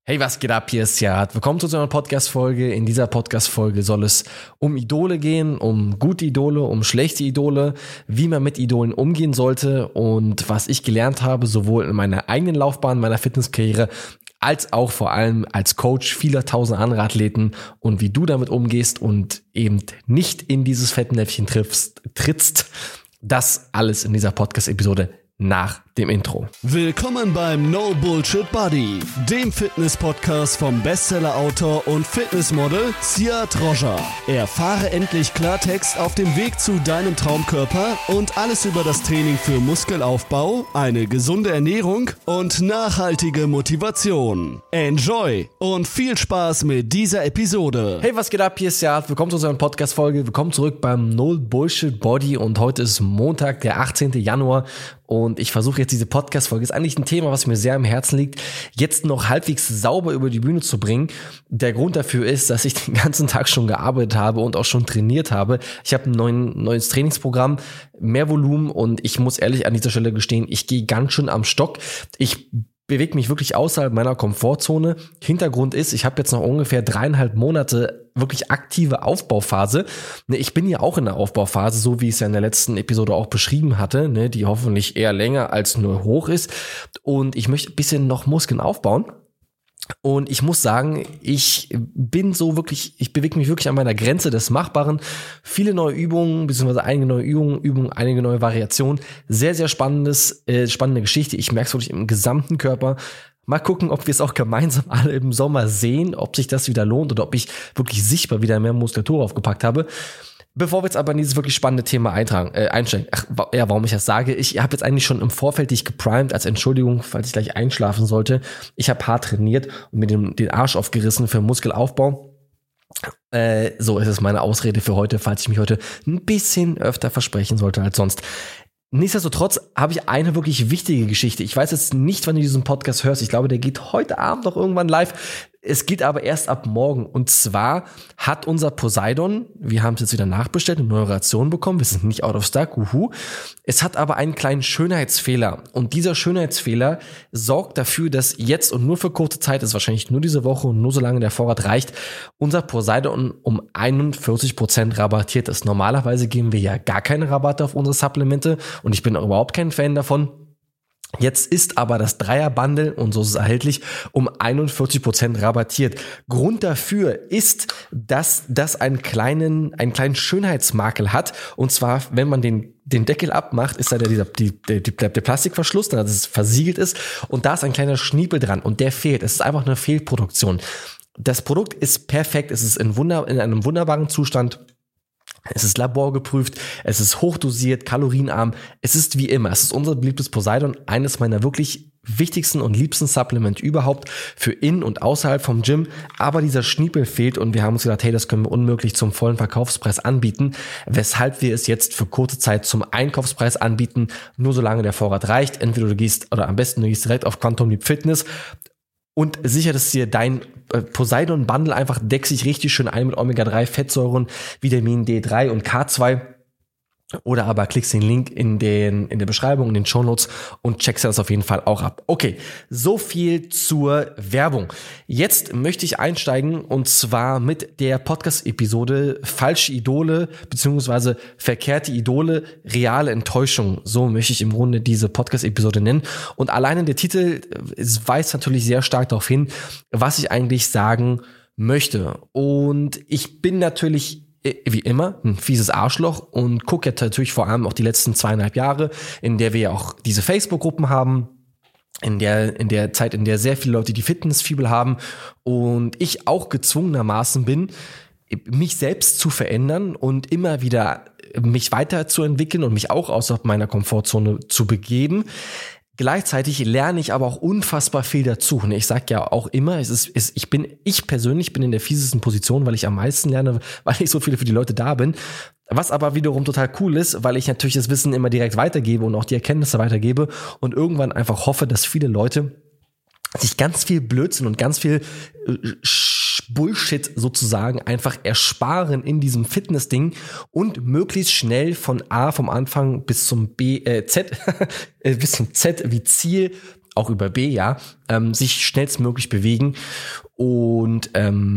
Hey, was geht ab? Hier ist Jad. Willkommen zu einer Podcast-Folge. In dieser Podcast-Folge soll es um Idole gehen, um gute Idole, um schlechte Idole, wie man mit Idolen umgehen sollte und was ich gelernt habe, sowohl in meiner eigenen Laufbahn, meiner Fitnesskarriere, als auch vor allem als Coach vieler tausend anderer Athleten und wie du damit umgehst und eben nicht in dieses Fettnäpfchen trittst. Das alles in dieser Podcast-Episode nach dem Intro. Willkommen beim No Bullshit Buddy, dem Fitness-Podcast vom Bestseller-Autor und Fitnessmodel Siad Roger. Erfahre endlich Klartext auf dem Weg zu deinem Traumkörper und alles über das Training für Muskelaufbau, eine gesunde Ernährung und nachhaltige Motivation. Enjoy und viel Spaß mit dieser Episode. Hey, was geht ab? Hier ist Siad. Willkommen zu unserer Podcast-Folge. Willkommen zurück beim No Bullshit Body und heute ist Montag, der 18. Januar und ich versuche jetzt diese Podcast-Folge, ist eigentlich ein Thema, was mir sehr am Herzen liegt, jetzt noch halbwegs sauber über die Bühne zu bringen. Der Grund dafür ist, dass ich den ganzen Tag schon gearbeitet habe und auch schon trainiert habe. Ich habe ein neues Trainingsprogramm, mehr Volumen und ich muss ehrlich an dieser Stelle gestehen, ich gehe ganz schön am Stock. Ich bewege mich wirklich außerhalb meiner Komfortzone. Hintergrund ist, ich habe jetzt noch ungefähr 3,5 Monate wirklich aktive Aufbauphase. Ich bin ja auch in der Aufbauphase, so wie ich es ja in der letzten Episode auch beschrieben hatte, die hoffentlich eher länger als nur hoch ist. Und ich möchte ein bisschen noch Muskeln aufbauen. Und ich muss sagen, ich bewege mich wirklich an meiner Grenze des Machbaren. Viele neue Übungen, beziehungsweise einige neue Übungen, einige neue Variationen. Sehr, sehr spannende Geschichte. Ich merke es wirklich im gesamten Körper. Mal gucken, ob wir es auch gemeinsam alle im Sommer sehen, ob sich das wieder lohnt oder ob ich wirklich sichtbar wieder mehr Muskulatur aufgepackt habe. Bevor wir jetzt aber in dieses wirklich spannende Thema einsteigen, warum ich das sage, ich habe jetzt eigentlich schon im Vorfeld dich geprimed als Entschuldigung, falls ich gleich einschlafen sollte. Ich habe hart trainiert und mir den Arsch aufgerissen für Muskelaufbau. So ist es meine Ausrede für heute, falls ich mich heute ein bisschen öfter versprechen sollte als sonst. Nichtsdestotrotz habe ich eine wirklich wichtige Geschichte. Ich weiß jetzt nicht, wann du diesen Podcast hörst. Ich glaube, der geht heute Abend noch irgendwann live. Es geht aber erst ab morgen. Und zwar hat unser Poseidon, wir haben es jetzt wieder nachbestellt, eine neue Ration bekommen. Wir sind nicht out of stock, Es hat aber einen kleinen Schönheitsfehler. Und dieser Schönheitsfehler sorgt dafür, dass jetzt und nur für kurze Zeit, ist wahrscheinlich nur diese Woche und nur solange der Vorrat reicht, unser Poseidon um 41% rabattiert ist. Normalerweise geben wir ja gar keine Rabatte auf unsere Supplemente und ich bin überhaupt kein Fan davon. Jetzt ist aber das Dreier-Bundle, und so ist es erhältlich, um 41% rabattiert. Grund dafür ist, dass das einen kleinen Schönheitsmakel hat. Und zwar, wenn man den Deckel abmacht, ist da der Plastikverschluss, dass es versiegelt ist. Und da ist ein kleiner Schniepel dran und der fehlt. Es ist einfach eine Fehlproduktion. Das Produkt ist perfekt. Es ist in einem wunderbaren Zustand. Es ist laborgeprüft, es ist hochdosiert, kalorienarm. Es ist wie immer, es ist unser beliebtes Poseidon, eines meiner wirklich wichtigsten und liebsten Supplement überhaupt für in- und außerhalb vom Gym. Aber dieser Schniepel fehlt und wir haben uns gedacht, hey, das können wir unmöglich zum vollen Verkaufspreis anbieten, weshalb wir es jetzt für kurze Zeit zum Einkaufspreis anbieten, nur solange der Vorrat reicht. Entweder du gehst, oder am besten du gehst direkt auf Quantum Leap Fitness und sicherst dir dein Poseidon Bundle einfach, deckt sich richtig schön ein mit Omega-3 Fettsäuren, Vitamin D3 und K2. Oder aber klickst den Link in der Beschreibung, in den Shownotes und checkst das auf jeden Fall auch ab. Okay, so viel zur Werbung. Jetzt möchte ich einsteigen und zwar mit der Podcast-Episode Falsche Idole bzw. verkehrte Idole, reale Enttäuschung. So möchte ich im Grunde diese Podcast-Episode nennen. Und alleine der Titel weist natürlich sehr stark darauf hin, was ich eigentlich sagen möchte. Und ich bin natürlich wie immer ein fieses Arschloch und gucke jetzt natürlich vor allem auch die letzten 2,5 Jahre, in der wir ja auch diese Facebook-Gruppen haben, in der Zeit, in der sehr viele Leute die Fitnessfibel haben und ich auch gezwungenermaßen bin, mich selbst zu verändern und immer wieder mich weiterzuentwickeln und mich auch außerhalb meiner Komfortzone zu begeben. Gleichzeitig lerne ich aber auch unfassbar viel dazu. Ich sage ja auch immer, ich persönlich bin in der fiesesten Position, weil ich am meisten lerne, weil ich so viele für die Leute da bin. Was aber wiederum total cool ist, weil ich natürlich das Wissen immer direkt weitergebe und auch die Erkenntnisse weitergebe und irgendwann einfach hoffe, dass viele Leute sich ganz viel Blödsinn und ganz viel Bullshit sozusagen einfach ersparen in diesem Fitness-Ding und möglichst schnell vom Anfang bis zum Z wie Ziel auch über B, ja, sich schnellstmöglich bewegen und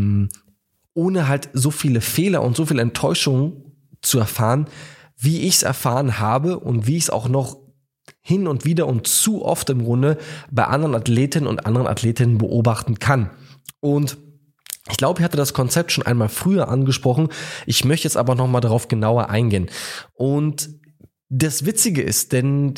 ohne halt so viele Fehler und so viele Enttäuschungen zu erfahren, wie ich es erfahren habe und wie ich es auch noch hin und wieder und zu oft im Grunde bei anderen Athletinnen und anderen Athletinnen beobachten kann. Und ich glaube, ich hatte das Konzept schon einmal früher angesprochen. Ich möchte jetzt aber nochmal darauf genauer eingehen. Und das Witzige ist, denn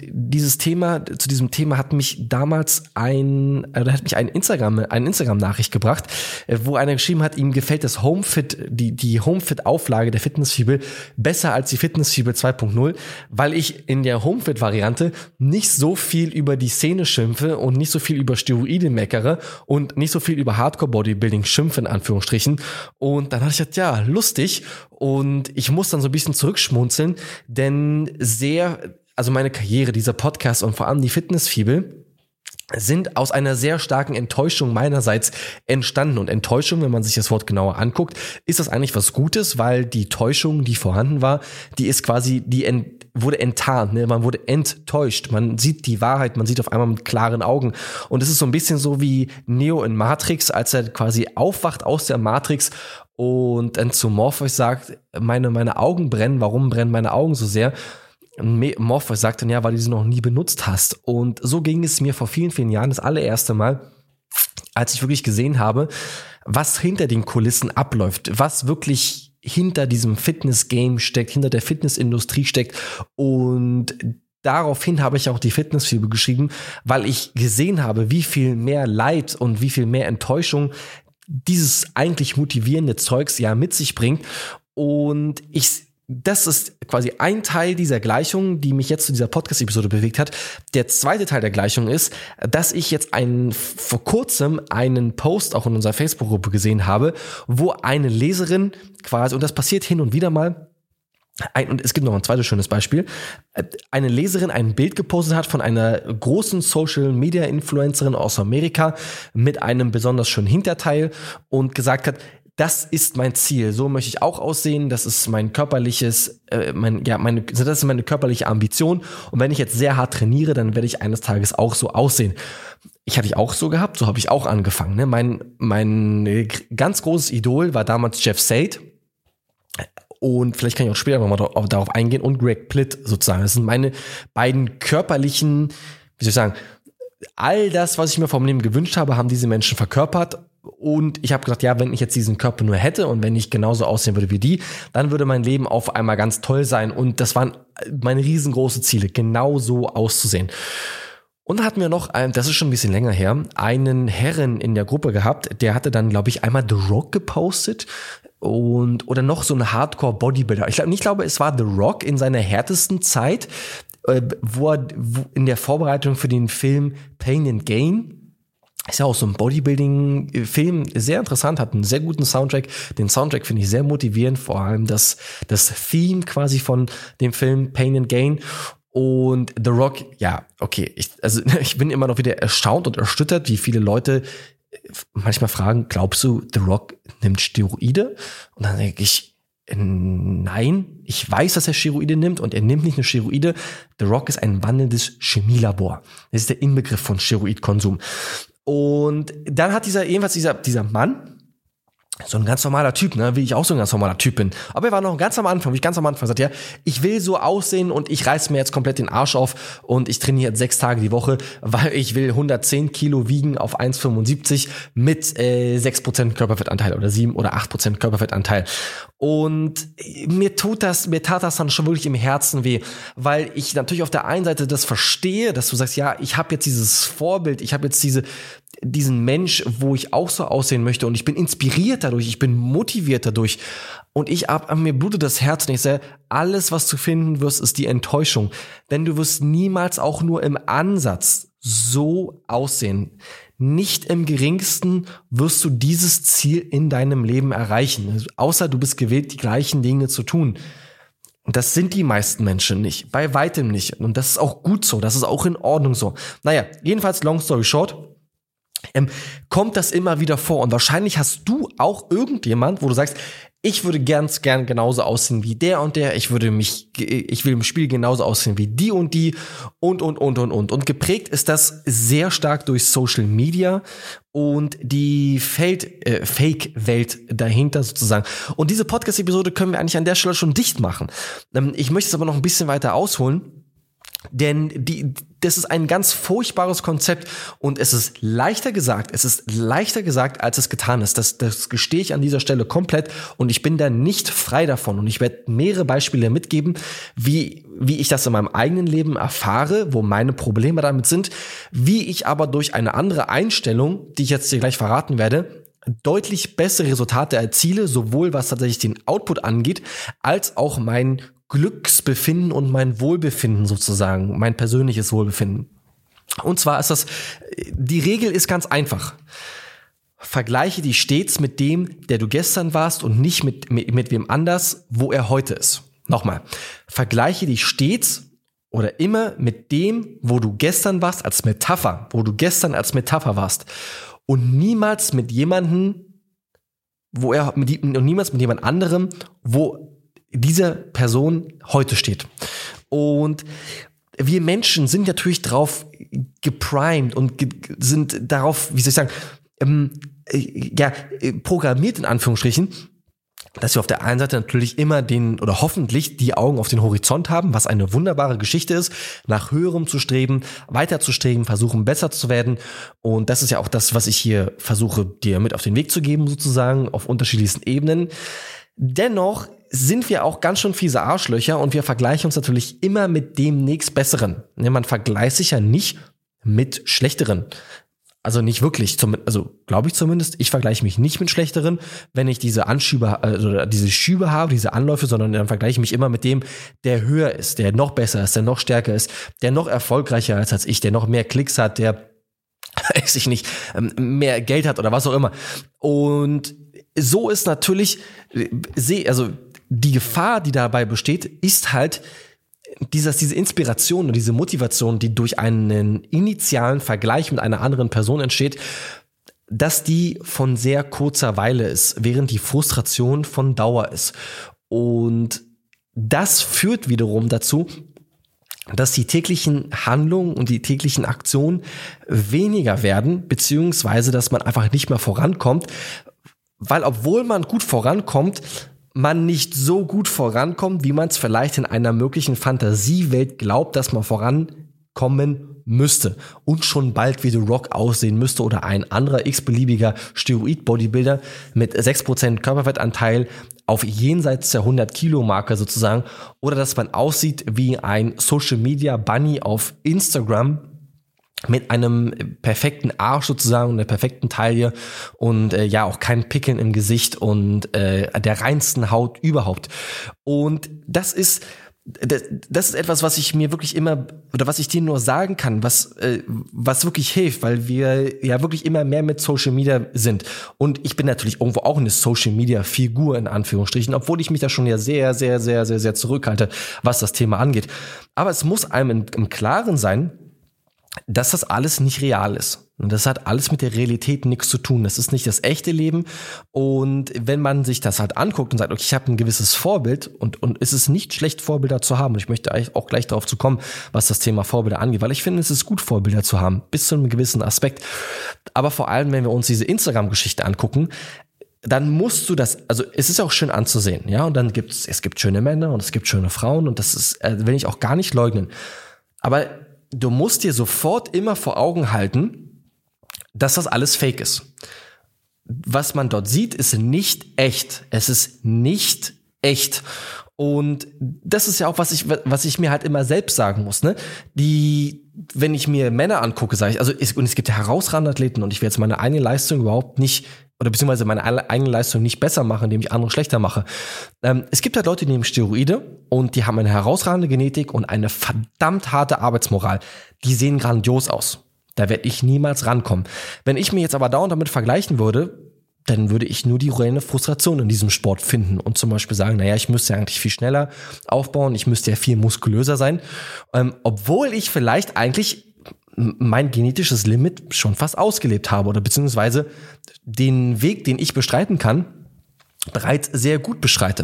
zu diesem Thema hat mich damals eine Instagram-Nachricht gebracht, wo einer geschrieben hat, ihm gefällt das HomeFit, die HomeFit-Auflage der Fitnessfibel besser als die Fitnessfibel 2.0, weil ich in der HomeFit-Variante nicht so viel über die Szene schimpfe und nicht so viel über Steroide meckere und nicht so viel über Hardcore-Bodybuilding schimpfe, in Anführungsstrichen. Und dann hatte ich gedacht, ja, lustig. Und ich muss dann so ein bisschen zurückschmunzeln, denn meine Karriere, dieser Podcast und vor allem die Fitnessfibel sind aus einer sehr starken Enttäuschung meinerseits entstanden. Und Enttäuschung, wenn man sich das Wort genauer anguckt, ist das eigentlich was Gutes, weil die Täuschung, die vorhanden war, die ist quasi, wurde enttarnt, ne? Man wurde enttäuscht. Man sieht die Wahrheit, man sieht auf einmal mit klaren Augen. Und es ist so ein bisschen so wie Neo in Matrix, als er quasi aufwacht aus der Matrix und dann zu Morpheus sagt, meine Augen brennen, warum brennen meine Augen so sehr? Und Morpheus sagt dann, ja, weil du sie noch nie benutzt hast. Und so ging es mir vor vielen, vielen Jahren das allererste Mal, als ich wirklich gesehen habe, was hinter den Kulissen abläuft, was wirklich hinter diesem Fitness-Game steckt, hinter der Fitnessindustrie steckt. Und daraufhin habe ich auch die Fitnessfibel geschrieben, weil ich gesehen habe, wie viel mehr Leid und wie viel mehr Enttäuschung dieses eigentlich motivierende Zeugs ja mit sich bringt. Und das ist quasi ein Teil dieser Gleichung, die mich jetzt zu dieser Podcast-Episode bewegt hat. Der zweite Teil der Gleichung ist, dass ich jetzt vor kurzem einen Post auch in unserer Facebook-Gruppe gesehen habe, wo eine Leserin quasi, und das passiert hin und wieder mal, und es gibt noch ein zweites schönes Beispiel, eine Leserin ein Bild gepostet hat von einer großen Social-Media-Influencerin aus Amerika mit einem besonders schönen Hinterteil und gesagt hat, das ist mein Ziel, so möchte ich auch aussehen, das ist meine körperliche Ambition und wenn ich jetzt sehr hart trainiere, dann werde ich eines Tages auch so aussehen. Ich habe ich auch so gehabt, so habe ich auch angefangen. Ne? Mein ganz großes Idol war damals Jeff Sade. Und vielleicht kann ich auch später nochmal darauf eingehen und Greg Plitt sozusagen. Das sind meine beiden körperlichen, wie soll ich sagen, all das, was ich mir vom Leben gewünscht habe, haben diese Menschen verkörpert. Und ich habe gesagt, ja, wenn ich jetzt diesen Körper nur hätte und wenn ich genauso aussehen würde wie die, dann würde mein Leben auf einmal ganz toll sein. Und das waren meine riesengroße Ziele, genau so auszusehen. Und dann hatten wir noch, das ist schon ein bisschen länger her, einen Herren in der Gruppe gehabt, der hatte dann, glaube ich, einmal The Rock gepostet oder noch so eine Hardcore-Bodybuilder. Ich glaube, es war The Rock in seiner härtesten Zeit, wo in der Vorbereitung für den Film Pain and Gain, ist ja auch so ein Bodybuilding-Film, sehr interessant, hat einen sehr guten Soundtrack. Den Soundtrack finde ich sehr motivierend, vor allem das Theme quasi von dem Film Pain and Gain. Und The Rock, ja, okay, ich bin immer noch wieder erstaunt und erschüttert, wie viele Leute manchmal fragen, glaubst du, The Rock nimmt Steroide? Und dann denke ich, nein, ich weiß, dass er Steroide nimmt und er nimmt nicht nur Steroide. The Rock ist ein wandelndes Chemielabor. Das ist der Inbegriff von Steroidkonsum. Und dann hat dieser Mann, so ein ganz normaler Typ, ne, wie ich auch so ein ganz normaler Typ bin. Aber er war noch ganz am Anfang gesagt, ja, ich will so aussehen und ich reiß mir jetzt komplett den Arsch auf und ich trainiere jetzt 6 Tage die Woche, weil ich will 110 Kilo wiegen auf 1,75 mit 6% Körperfettanteil oder 7 oder 8% Körperfettanteil. Und mir tat das dann schon wirklich im Herzen weh, weil ich natürlich auf der einen Seite das verstehe, dass du sagst, ja, ich habe jetzt dieses Vorbild, ich habe jetzt diesen Mensch, wo ich auch so aussehen möchte und ich bin inspiriert dadurch, ich bin motiviert dadurch und mir blutet das Herz und ich sage, alles, was du finden wirst, ist die Enttäuschung, denn du wirst niemals auch nur im Ansatz so aussehen. Nicht im geringsten wirst du dieses Ziel in deinem Leben erreichen, außer du bist gewillt, die gleichen Dinge zu tun. Und das sind die meisten Menschen nicht, bei weitem nicht. Und das ist auch gut so, das ist auch in Ordnung so. Naja, jedenfalls long story short, kommt das immer wieder vor. Und wahrscheinlich hast du auch irgendjemand, wo du sagst, ich würde gern genauso aussehen wie der und der, ich will im Spiel genauso aussehen wie die und die und. Und geprägt ist das sehr stark durch Social Media und die Fake-Welt dahinter sozusagen. Und diese Podcast-Episode können wir eigentlich an der Stelle schon dicht machen. Ich möchte es aber noch ein bisschen weiter ausholen. Denn das ist ein ganz furchtbares Konzept und es ist leichter gesagt, als es getan ist. Das gestehe ich an dieser Stelle komplett und ich bin da nicht frei davon. Und ich werde mehrere Beispiele mitgeben, wie ich das in meinem eigenen Leben erfahre, wo meine Probleme damit sind, wie ich aber durch eine andere Einstellung, die ich jetzt dir gleich verraten werde, deutlich bessere Resultate erziele, sowohl was tatsächlich den Output angeht, als auch mein Glücksbefinden und mein Wohlbefinden sozusagen, mein persönliches Wohlbefinden. Und zwar ist die Regel ist ganz einfach. Vergleiche dich stets mit dem, der du gestern warst und nicht mit wem anders, wo er heute ist. Nochmal. Vergleiche dich stets oder immer mit dem, wo du gestern warst als Metapher, warst. Und niemals mit jemandem, niemals mit jemand anderem, wo diese Person heute steht. Und wir Menschen sind natürlich drauf geprimed und sind darauf, wie soll ich sagen, programmiert in Anführungsstrichen, dass wir auf der einen Seite natürlich immer hoffentlich die Augen auf den Horizont haben, was eine wunderbare Geschichte ist, nach Höherem zu streben, weiter zu streben, versuchen besser zu werden. Und das ist ja auch das, was ich hier versuche, dir mit auf den Weg zu geben, sozusagen, auf unterschiedlichsten Ebenen. Dennoch sind wir auch ganz schön fiese Arschlöcher und wir vergleichen uns natürlich immer mit dem nächstbesseren. Man vergleicht sich ja nicht mit Schlechteren. Also nicht wirklich, glaube ich zumindest, ich vergleiche mich nicht mit Schlechteren, wenn ich diese diese Schübe habe, diese Anläufe, sondern dann vergleiche ich mich immer mit dem, der höher ist, der noch besser ist, der noch stärker ist, der noch erfolgreicher ist als ich, der noch mehr Klicks hat, der, weiß ich nicht, mehr Geld hat oder was auch immer. Und so ist natürlich, die Gefahr, die dabei besteht, ist halt, diese Inspiration und diese Motivation, die durch einen initialen Vergleich mit einer anderen Person entsteht, dass die von sehr kurzer Weile ist, während die Frustration von Dauer ist. Und das führt wiederum dazu, dass die täglichen Handlungen und die täglichen Aktionen weniger werden, beziehungsweise dass man einfach nicht mehr vorankommt, weil obwohl man gut vorankommt, man nicht so gut vorankommt, wie man es vielleicht in einer möglichen Fantasiewelt glaubt, dass man vorankommen müsste und schon bald wie The Rock aussehen müsste oder ein anderer x-beliebiger Steroid-Bodybuilder mit 6% Körperfettanteil auf jenseits der 100-Kilo-Marke sozusagen, oder dass man aussieht wie ein Social-Media-Bunny auf Instagram mit einem perfekten Arsch sozusagen und der perfekten Taille und auch keinen Pickeln im Gesicht und der reinsten Haut überhaupt. Und das ist etwas, was ich mir wirklich immer, oder was ich dir nur sagen kann, was wirklich hilft, weil wir ja wirklich immer mehr mit Social Media sind. Und ich bin natürlich irgendwo auch eine Social Media Figur in Anführungsstrichen, obwohl ich mich da schon ja sehr, sehr, sehr, sehr, sehr zurückhalte, was das Thema angeht. Aber es muss einem im Klaren sein, dass das alles nicht real ist. Und das hat alles mit der Realität nichts zu tun. Das ist nicht das echte Leben. Und wenn man sich das halt anguckt und sagt, okay, ich habe ein gewisses Vorbild und es ist nicht schlecht, Vorbilder zu haben. Und ich möchte eigentlich auch gleich darauf zu kommen, was das Thema Vorbilder angeht, weil ich finde, es ist gut, Vorbilder zu haben, bis zu einem gewissen Aspekt. Aber vor allem, wenn wir uns diese Instagram-Geschichte angucken, dann musst du das, also es ist auch schön anzusehen, ja, und dann es gibt schöne Männer und es gibt schöne Frauen und das ist, will ich auch gar nicht leugnen. Aber du musst dir sofort immer vor Augen halten, dass das alles fake ist. Was man dort sieht, ist nicht echt. Es ist nicht echt. Und das ist ja auch, was ich mir halt immer selbst sagen muss, ne? Wenn ich mir Männer angucke, sage ich, und es gibt ja herausragende Athleten und ich will jetzt meine eigene Leistung überhaupt nicht, oder beziehungsweise meine eigene Leistung nicht besser machen, indem ich andere schlechter mache. Es gibt halt Leute, die nehmen Steroide und die haben eine herausragende Genetik und eine verdammt harte Arbeitsmoral. Die sehen grandios aus. Da werde ich niemals rankommen. Wenn ich mir jetzt aber dauernd damit vergleichen würde, dann würde ich nur die reine Frustration in diesem Sport finden und zum Beispiel sagen, naja, ich müsste ja eigentlich viel schneller aufbauen, ich müsste ja viel muskulöser sein, obwohl ich vielleicht eigentlich mein genetisches Limit schon fast ausgelebt habe oder beziehungsweise den Weg, den ich bestreiten kann, bereits sehr gut bestreite.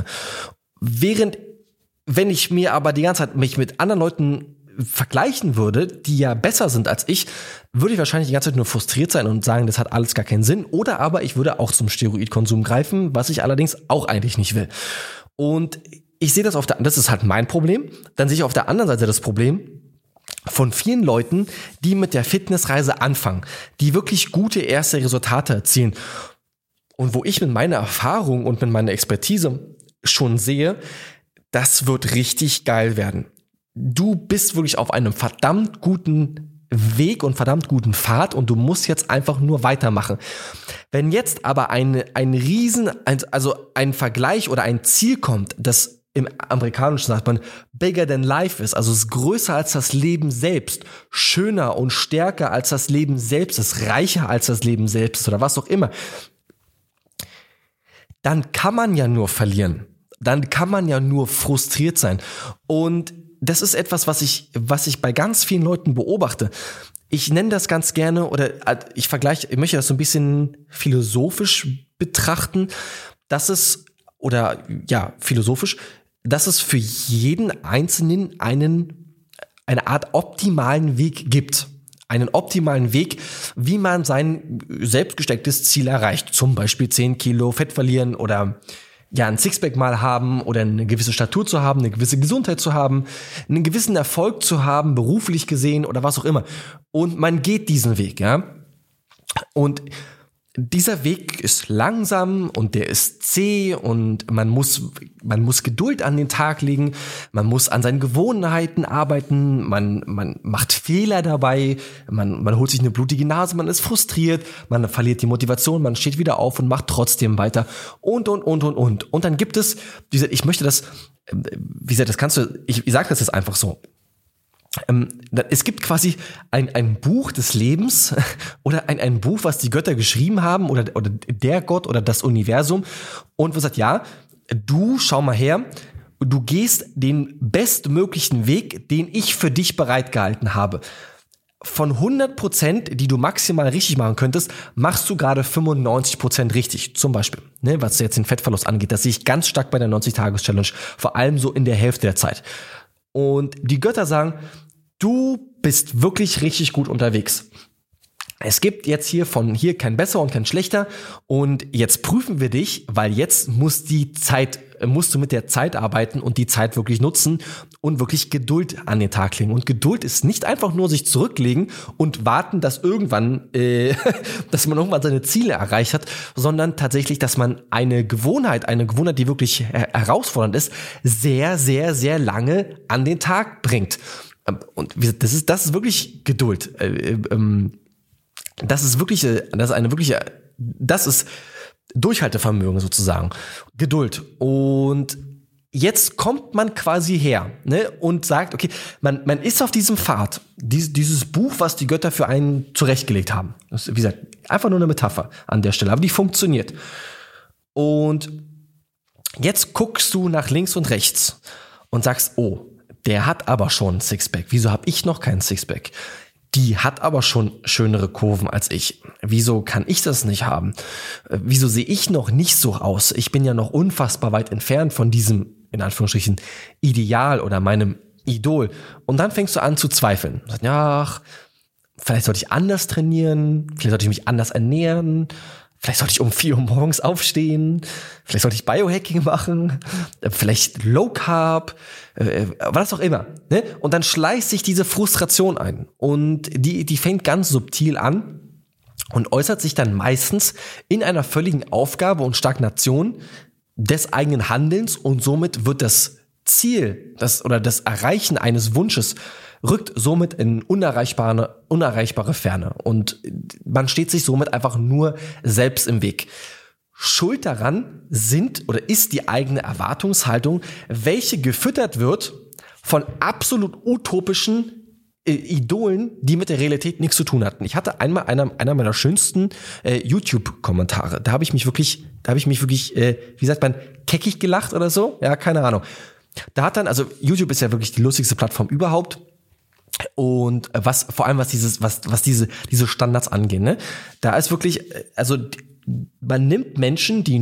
Wenn ich mir aber die ganze Zeit mich mit anderen Leuten vergleichen würde, die ja besser sind als ich, würde ich wahrscheinlich die ganze Zeit nur frustriert sein und sagen, das hat alles gar keinen Sinn. Oder aber ich würde auch zum Steroidkonsum greifen, was ich allerdings auch eigentlich nicht will. Und ich sehe das das ist halt mein Problem. Dann sehe ich auf der anderen Seite das Problem von vielen Leuten, die mit der Fitnessreise anfangen, die wirklich gute erste Resultate erzielen. Und wo ich mit meiner Erfahrung und mit meiner Expertise schon sehe, das wird richtig geil werden. Du bist wirklich auf einem verdammt guten Weg und verdammt guten Pfad und du musst jetzt einfach nur weitermachen. Wenn jetzt aber ein Vergleich oder ein Ziel kommt, das im Amerikanischen sagt man bigger than life ist, also es ist größer als das Leben selbst, schöner und stärker als das Leben selbst ist, reicher als das Leben selbst ist oder was auch immer, dann kann man ja nur verlieren. Dann kann man ja nur frustriert sein. Und das ist etwas, was ich bei ganz vielen Leuten beobachte. Ich nenne das ganz gerne oder ich möchte das so ein bisschen philosophisch betrachten, dass es für jeden Einzelnen eine Art optimalen Weg gibt. Einen optimalen Weg, wie man sein selbst gestecktes Ziel erreicht. Zum Beispiel 10 Kilo Fett verlieren oder ein Sixpack mal haben oder eine gewisse Statur zu haben, eine gewisse Gesundheit zu haben, einen gewissen Erfolg zu haben, beruflich gesehen oder was auch immer. Und man geht diesen Weg, ja. Und dieser Weg ist langsam und der ist zäh und man muss Geduld an den Tag legen, man muss an seinen Gewohnheiten arbeiten, man macht Fehler dabei, man holt sich eine blutige Nase, man ist frustriert, man verliert die Motivation, man steht wieder auf und macht trotzdem weiter und. Und dann gibt es ich sage das jetzt einfach so. Es gibt quasi ein Buch des Lebens oder ein Buch, was die Götter geschrieben haben oder der Gott oder das Universum und wo sagt, ja, du schau mal her, du gehst den bestmöglichen Weg, den ich für dich bereitgehalten habe. Von 100%, die du maximal richtig machen könntest, machst du gerade 95% richtig. Zum Beispiel, was jetzt den Fettverlust angeht, das sehe ich ganz stark bei der 90-Tages-Challenge, vor allem so in der Hälfte der Zeit. Und die Götter sagen, du bist wirklich richtig gut unterwegs. Es gibt jetzt hier kein besser und kein schlechter und jetzt prüfen wir dich, weil jetzt musst du mit der Zeit arbeiten und die Zeit wirklich nutzen und wirklich Geduld an den Tag legen. Und Geduld ist nicht einfach nur sich zurücklegen und warten, dass man irgendwann seine Ziele erreicht hat, sondern tatsächlich, dass man eine Gewohnheit, die wirklich herausfordernd ist, sehr, sehr, sehr lange an den Tag bringt. Und das ist wirklich Geduld. Das ist Durchhaltevermögen sozusagen. Geduld. Und jetzt kommt man quasi her, und sagt, okay, man ist auf diesem Pfad, dieses Buch, was die Götter für einen zurechtgelegt haben. Das ist, wie gesagt, einfach nur eine Metapher an der Stelle, aber die funktioniert. Und jetzt guckst du nach links und rechts und sagst, oh, der hat aber schon ein Sixpack. Wieso habe ich noch keinen Sixpack? Die hat aber schon schönere Kurven als ich. Wieso kann ich das nicht haben? Wieso sehe ich noch nicht so aus? Ich bin ja noch unfassbar weit entfernt von diesem, in Anführungsstrichen, Ideal oder meinem Idol. Und dann fängst du an zu zweifeln. Ja, vielleicht sollte ich anders trainieren, vielleicht sollte ich mich anders ernähren, vielleicht sollte ich um 4 Uhr morgens aufstehen, vielleicht sollte ich Biohacking machen, vielleicht Low Carb, was auch immer. Und dann schleicht sich diese Frustration ein. Und die fängt ganz subtil an und äußert sich dann meistens in einer völligen Aufgabe und Stagnation des eigenen Handelns und somit wird das Ziel, das Erreichen eines Wunsches rückt somit in unerreichbare Ferne und man steht sich somit einfach nur selbst im Weg. Schuld daran ist die eigene Erwartungshaltung, welche gefüttert wird von absolut utopischen Idolen, die mit der Realität nichts zu tun hatten. Ich hatte einmal einer meiner schönsten YouTube-Kommentare. Da habe ich mich wirklich, wie sagt man, keckig gelacht oder so? Ja, keine Ahnung. Da hat dann, also YouTube ist ja wirklich die lustigste Plattform überhaupt. Und vor allem was diese Standards angehen, ne? Da ist wirklich, also man nimmt Menschen, die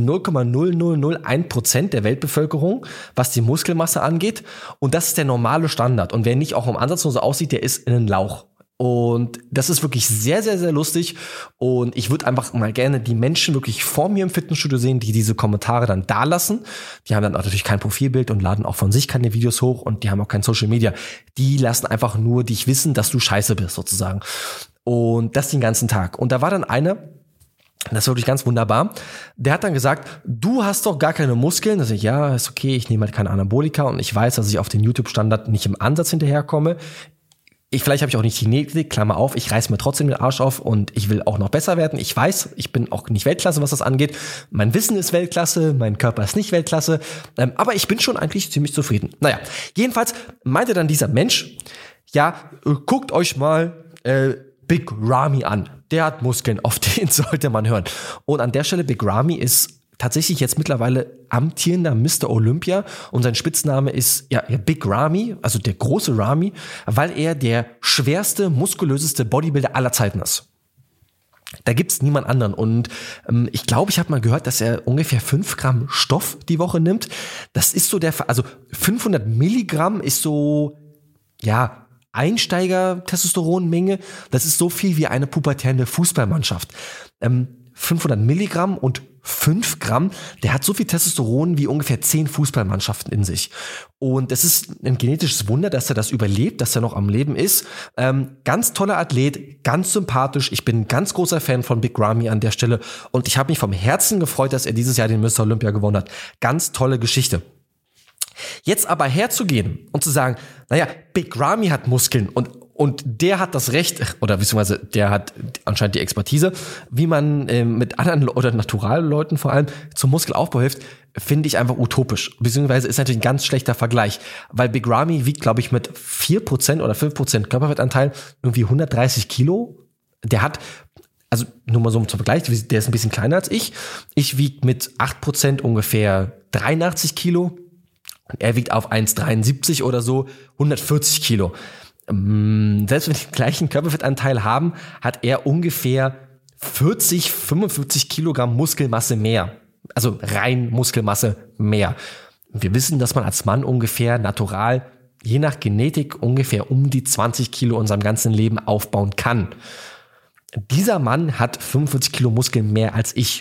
0,0001% der Weltbevölkerung, was die Muskelmasse angeht, und das ist der normale Standard. Und wer nicht auch im Ansatz nur so aussieht, der ist in einen Lauch. Und das ist wirklich sehr, sehr, sehr lustig. Und ich würde einfach mal gerne die Menschen wirklich vor mir im Fitnessstudio sehen, die diese Kommentare dann da lassen. Die haben dann natürlich kein Profilbild und laden auch von sich keine Videos hoch und die haben auch kein Social Media. Die lassen einfach nur dich wissen, dass du scheiße bist, sozusagen. Und das den ganzen Tag. Und da war dann einer, das ist wirklich ganz wunderbar. Der hat dann gesagt, du hast doch gar keine Muskeln. Also ja, ist okay, ich nehme halt keine Anabolika und ich weiß, dass ich auf den YouTube-Standard nicht im Ansatz hinterherkomme. Vielleicht habe ich auch nicht die Genetik, Klammer auf, ich reiß mir trotzdem den Arsch auf und ich will auch noch besser werden. Ich weiß, ich bin auch nicht Weltklasse, was das angeht. Mein Wissen ist Weltklasse, mein Körper ist nicht Weltklasse, aber ich bin schon eigentlich ziemlich zufrieden. Naja, jedenfalls meinte dann dieser Mensch, ja, guckt euch mal Big Ramy an. Der hat Muskeln, auf den sollte man hören. Und an der Stelle, Big Ramy ist tatsächlich jetzt mittlerweile amtierender Mr. Olympia und sein Spitzname ist ja Big Ramy, also der große Ramy, weil er der schwerste, muskulöseste Bodybuilder aller Zeiten ist. Da gibt's niemand anderen und ich glaube, ich habe mal gehört, dass er ungefähr 5 Gramm Stoff die Woche nimmt. Das ist so also 500 Milligramm ist so, ja, Einsteiger-Testosteronmenge. Das ist so viel wie eine pubertierende Fußballmannschaft. 500 Milligramm und 5 Gramm, der hat so viel Testosteron wie ungefähr 10 Fußballmannschaften in sich. Und es ist ein genetisches Wunder, dass er das überlebt, dass er noch am Leben ist. Ganz toller Athlet, ganz sympathisch. Ich bin ein ganz großer Fan von Big Ramy an der Stelle. Und ich habe mich vom Herzen gefreut, dass er dieses Jahr den Mr. Olympia gewonnen hat. Ganz tolle Geschichte. Jetzt aber herzugehen und zu sagen, naja, Big Ramy hat Muskeln und der hat das Recht, oder beziehungsweise der hat anscheinend die Expertise, wie man mit anderen oder Naturalleuten vor allem zum Muskelaufbau hilft, finde ich einfach utopisch. Beziehungsweise ist natürlich ein ganz schlechter Vergleich, weil Big Ramy wiegt, glaube ich, mit 4% oder 5% Körperfettanteil irgendwie 130 Kilo. Der hat, also nur mal so zum Vergleich, der ist ein bisschen kleiner als ich. Ich wiege mit 8% ungefähr 83 Kilo. Er wiegt auf 1,73 oder so 140 Kilo. Selbst wenn wir den gleichen Körperfettanteil haben, hat er ungefähr 45 Kilogramm Muskelmasse mehr. Also rein Muskelmasse mehr. Wir wissen, dass man als Mann ungefähr natural, je nach Genetik, ungefähr um die 20 Kilo in seinem ganzen Leben aufbauen kann. Dieser Mann hat 45 Kilo Muskeln mehr als ich.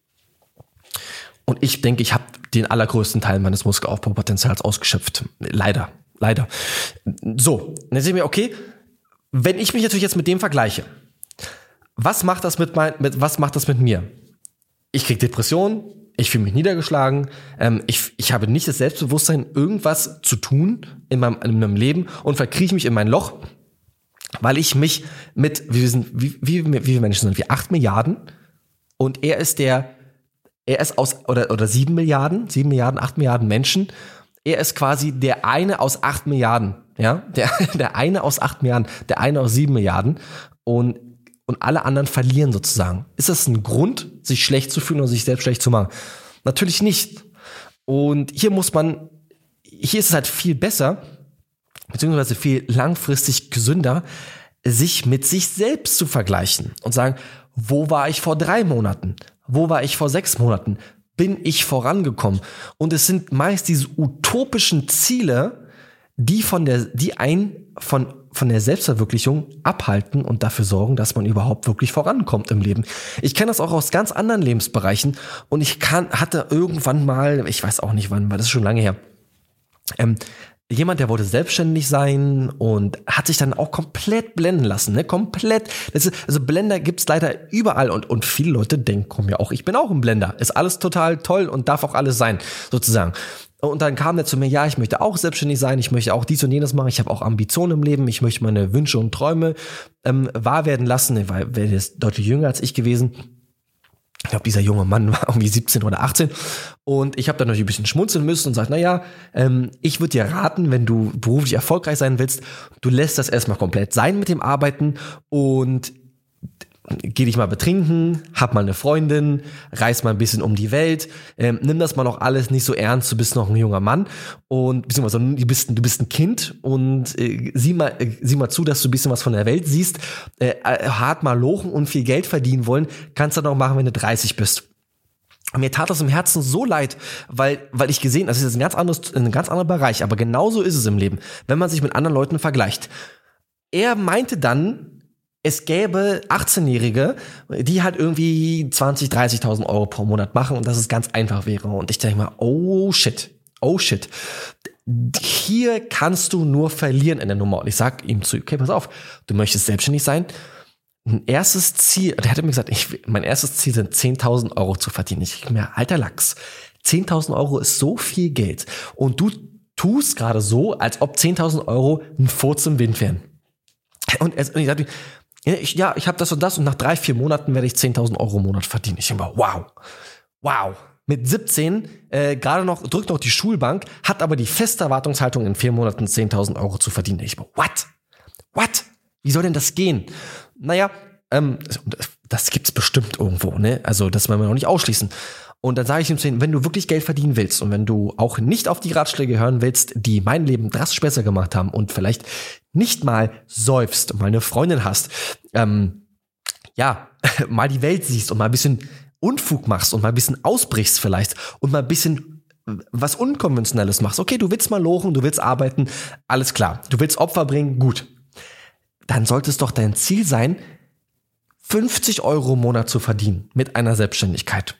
Und ich denke, ich habe den allergrößten Teil meines Muskelaufbaupotenzials ausgeschöpft. Leider. So, dann sehen wir, okay, wenn ich mich natürlich jetzt mit dem vergleiche, was macht das mit mir? Ich kriege Depressionen, ich fühle mich niedergeschlagen, ich habe nicht das Selbstbewusstsein, irgendwas zu tun in meinem Leben und verkrieche mich in mein Loch, weil ich mich wie viele Menschen sind wir? 8 Milliarden und er ist aus, oder 7 Milliarden, 8 Milliarden Menschen. Er ist quasi der eine aus 8 Milliarden, ja? Der eine aus 8 Milliarden, der eine aus 7 Milliarden und alle anderen verlieren sozusagen. Ist das ein Grund, sich schlecht zu fühlen oder sich selbst schlecht zu machen? Natürlich nicht. Und hier ist es halt viel besser, beziehungsweise viel langfristig gesünder, sich mit sich selbst zu vergleichen und sagen, wo war ich vor 3 Monaten? Wo war ich vor 6 Monaten? Bin ich vorangekommen? Und es sind meist diese utopischen Ziele, die einen von der Selbstverwirklichung abhalten und dafür sorgen, dass man überhaupt wirklich vorankommt im Leben. Ich kenne das auch aus ganz anderen Lebensbereichen und hatte irgendwann mal, ich weiß auch nicht wann, weil das ist schon lange her, jemand, der wollte selbstständig sein und hat sich dann auch komplett blenden lassen, ne? Komplett. Also Blender gibt's leider überall und viele Leute denken ja auch, ich bin auch ein Blender. Ist alles total toll und darf auch alles sein, sozusagen. Und dann kam der zu mir, ja, ich möchte auch selbstständig sein, ich möchte auch dies und jenes machen, ich habe auch Ambitionen im Leben, ich möchte meine Wünsche und Träume wahr werden lassen, weil er ist deutlich jünger als ich gewesen. Ich glaube, dieser junge Mann war irgendwie 17 oder 18 und ich habe dann natürlich ein bisschen schmunzeln müssen und sagt, naja, ich würde dir raten, wenn du beruflich erfolgreich sein willst, du lässt das erstmal komplett sein mit dem Arbeiten und geh dich mal betrinken, hab mal eine Freundin, reis mal ein bisschen um die Welt, nimm das mal noch alles nicht so ernst, du bist noch ein junger Mann und beziehungsweise du bist ein Kind und sieh mal zu, dass du ein bisschen was von der Welt siehst, hart mal lochen und viel Geld verdienen wollen, kannst du noch machen, wenn du 30 bist. Und mir tat das im Herzen so leid, weil ich gesehen, das ist jetzt ein ganz anderer Bereich, aber genauso ist es im Leben, wenn man sich mit anderen Leuten vergleicht. Er meinte dann, es gäbe 18-Jährige, die halt irgendwie 20.000, 30.000 Euro pro Monat machen und dass es ganz einfach wäre. Und ich denke mal, oh shit. Hier kannst du nur verlieren in der Nummer. Und ich sag ihm zu, okay, pass auf, du möchtest selbstständig sein. Ein erstes Ziel, der hatte mir gesagt, mein erstes Ziel sind 10.000 Euro zu verdienen. Ich denke mir, alter Lachs, 10.000 Euro ist so viel Geld. Und du tust gerade so, als ob 10.000 Euro ein Furz im Wind wären. Und ich sagte, ich habe das und nach 3-4 Monaten werde ich 10.000 Euro im Monat verdienen. Ich denke mal, wow. Mit 17 drückt noch die Schulbank, hat aber die feste Erwartungshaltung, in 4 Monaten 10.000 Euro zu verdienen. Ich denke mal, what? Wie soll denn das gehen? Naja, das gibt's bestimmt irgendwo, ne? Also das wollen wir noch nicht ausschließen. Und dann sage ich ihm, wenn du wirklich Geld verdienen willst und wenn du auch nicht auf die Ratschläge hören willst, die mein Leben drastisch besser gemacht haben und vielleicht nicht mal säufst und mal eine Freundin hast, mal die Welt siehst und mal ein bisschen Unfug machst und mal ein bisschen ausbrichst vielleicht und mal ein bisschen was Unkonventionelles machst. Okay, du willst mal lochen, du willst arbeiten, alles klar. Du willst Opfer bringen, gut. Dann sollte es doch dein Ziel sein, 50 Euro im Monat zu verdienen mit einer Selbstständigkeit.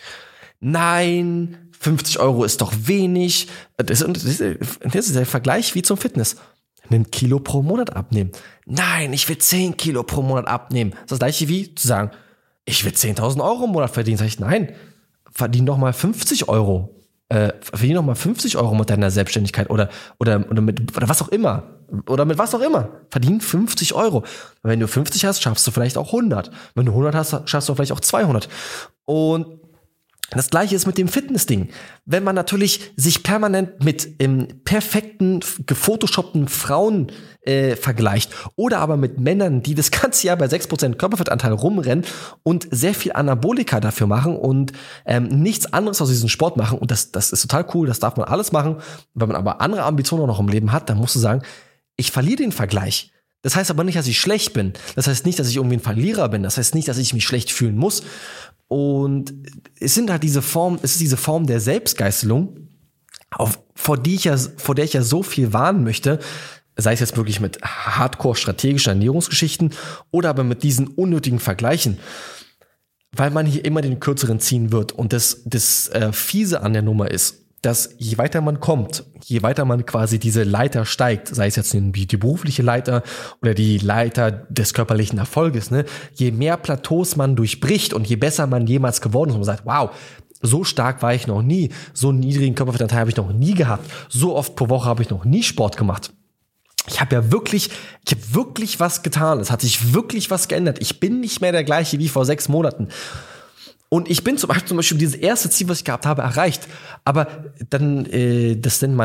Nein, 50 Euro ist doch wenig. Das ist der Vergleich wie zum Fitness. Ein Kilo pro Monat abnehmen. Nein, ich will 10 Kilo pro Monat abnehmen. Das ist das gleiche wie zu sagen, ich will 10.000 Euro im Monat verdienen. Sag ich, nein, verdien doch mal 50 Euro. Verdien doch mal 50 Euro mit deiner Selbstständigkeit oder was auch immer. Oder mit was auch immer. Verdien 50 Euro. Wenn du 50 hast, schaffst du vielleicht auch 100. Wenn du 100 hast, schaffst du vielleicht auch 200. Und das Gleiche ist mit dem Fitness-Ding. Wenn man natürlich sich permanent mit perfekten, gefotoshoppten Frauen vergleicht oder aber mit Männern, die das ganze Jahr bei 6% Körperfettanteil rumrennen und sehr viel Anabolika dafür machen und nichts anderes aus diesem Sport machen, und das ist total cool, das darf man alles machen. Wenn man aber andere Ambitionen auch noch im Leben hat, dann musst du sagen, ich verliere den Vergleich. Das heißt aber nicht, dass ich schlecht bin. Das heißt nicht, dass ich irgendwie ein Verlierer bin. Das heißt nicht, dass ich mich schlecht fühlen muss. Und es ist diese Form der Selbstgeißelung, vor der ich ja so viel warnen möchte, sei es jetzt wirklich mit hardcore-strategischen Ernährungsgeschichten oder aber mit diesen unnötigen Vergleichen, weil man hier immer den Kürzeren ziehen wird. Und das Fiese an der Nummer ist, dass je weiter man kommt, je weiter man quasi diese Leiter steigt, sei es jetzt die berufliche Leiter oder die Leiter des körperlichen Erfolges, ne, je mehr Plateaus man durchbricht und je besser man jemals geworden ist und man sagt, wow, so stark war ich noch nie, so einen niedrigen Körperfettanteil habe ich noch nie gehabt, so oft pro Woche habe ich noch nie Sport gemacht. Ich habe wirklich was getan, es hat sich wirklich was geändert. Ich bin nicht mehr der gleiche wie vor 6 Monaten. Und ich bin zum Beispiel dieses erste Ziel, was ich gehabt habe, erreicht. Aber dann, das nennt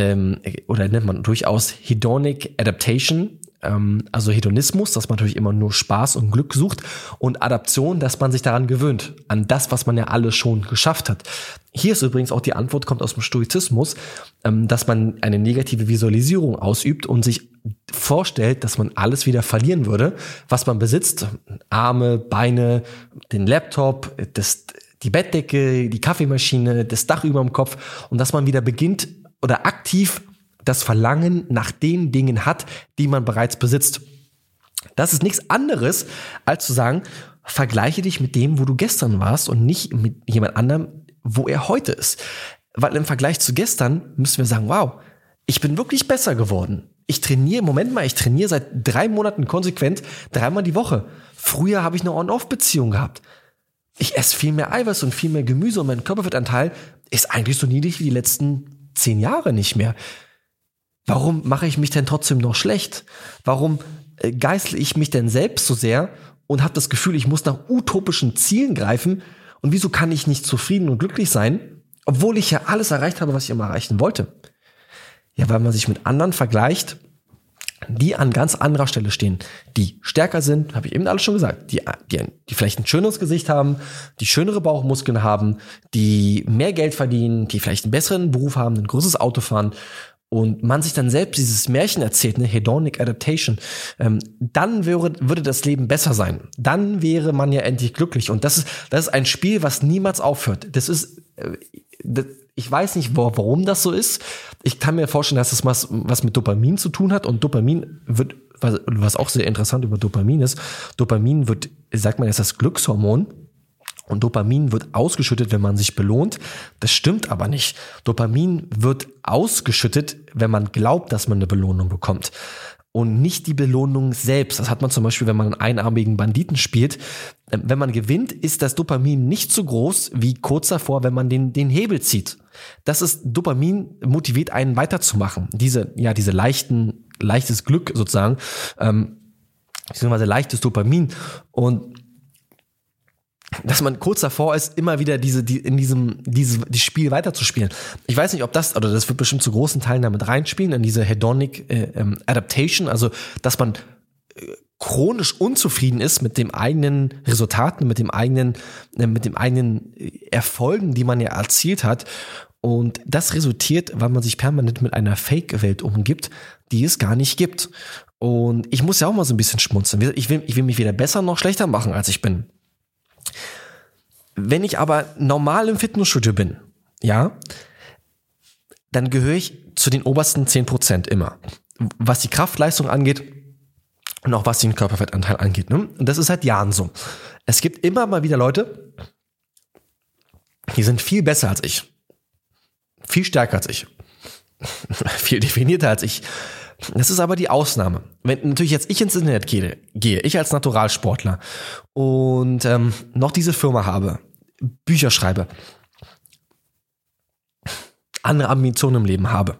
man durchaus Hedonic Adaptation, also Hedonismus, dass man natürlich immer nur Spaß und Glück sucht, und Adaption, dass man sich daran gewöhnt, an das, was man ja alles schon geschafft hat. Hier ist übrigens auch die Antwort, kommt aus dem Stoizismus, dass man eine negative Visualisierung ausübt und sich vorstellt, dass man alles wieder verlieren würde, was man besitzt. Arme, Beine, den Laptop, die Bettdecke, die Kaffeemaschine, das Dach über dem Kopf, und dass man wieder beginnt oder aktiv das Verlangen nach den Dingen hat, die man bereits besitzt. Das ist nichts anderes, als zu sagen, vergleiche dich mit dem, wo du gestern warst und nicht mit jemand anderem, wo er heute ist. Weil im Vergleich zu gestern müssen wir sagen, wow, ich bin wirklich besser geworden. Ich trainiere seit 3 Monaten konsequent 3-mal die Woche. Früher habe ich eine On-Off-Beziehung gehabt. Ich esse viel mehr Eiweiß und viel mehr Gemüse und mein Körperfettanteil ist eigentlich so niedrig wie die letzten 10 Jahre nicht mehr. Warum mache ich mich denn trotzdem noch schlecht? Warum geißle ich mich denn selbst so sehr und habe das Gefühl, ich muss nach utopischen Zielen greifen? Und wieso kann ich nicht zufrieden und glücklich sein, obwohl ich ja alles erreicht habe, was ich immer erreichen wollte? Ja, weil man sich mit anderen vergleicht, die an ganz anderer Stelle stehen, die stärker sind, habe ich eben alles schon gesagt, die vielleicht ein schöneres Gesicht haben, die schönere Bauchmuskeln haben, die mehr Geld verdienen, die vielleicht einen besseren Beruf haben, ein großes Auto fahren und man sich dann selbst dieses Märchen erzählt, eine Hedonic Adaptation, dann würde das Leben besser sein. Dann wäre man ja endlich glücklich. Und das ist ein Spiel, was niemals aufhört. Ich weiß nicht, warum das so ist. Ich kann mir vorstellen, dass das was mit Dopamin zu tun hat. Und Dopamin was auch sehr interessant über Dopamin ist, Dopamin wird, sagt man, ist das Glückshormon. Und Dopamin wird ausgeschüttet, wenn man sich belohnt. Das stimmt aber nicht. Dopamin wird ausgeschüttet, wenn man glaubt, dass man eine Belohnung bekommt. Und nicht die Belohnung selbst. Das hat man zum Beispiel, wenn man einen einarmigen Banditen spielt. Wenn man gewinnt, ist das Dopamin nicht so groß wie kurz davor, wenn man den Hebel zieht. Dopamin motiviert einen weiterzumachen. Diese leichtes Glück sozusagen, beziehungsweise leichtes Dopamin. Und dass man kurz davor ist, immer wieder dieses Spiel weiterzuspielen. Ich weiß nicht, ob das wird bestimmt zu großen Teilen damit reinspielen, in diese Hedonic Adaptation, also dass man chronisch unzufrieden ist mit dem eigenen Resultaten, mit dem eigenen Erfolgen, die man ja erzielt hat. Und das resultiert, weil man sich permanent mit einer Fake-Welt umgibt, die es gar nicht gibt. Und ich muss ja auch mal so ein bisschen schmunzeln. Ich will mich weder besser noch schlechter machen, als ich bin. Wenn ich aber normal im Fitnessstudio bin, ja, dann gehöre ich zu den obersten 10% immer. Was die Kraftleistung angeht und auch was den Körperfettanteil angeht. Ne? Und das ist seit Jahren so. Es gibt immer mal wieder Leute, die sind viel besser als ich. Viel stärker als ich. Viel definierter als ich. Das ist aber die Ausnahme. Wenn natürlich jetzt ich ins Internet gehe, ich als Naturalsportler und noch diese Firma habe, Bücher schreibe, andere Ambitionen im Leben habe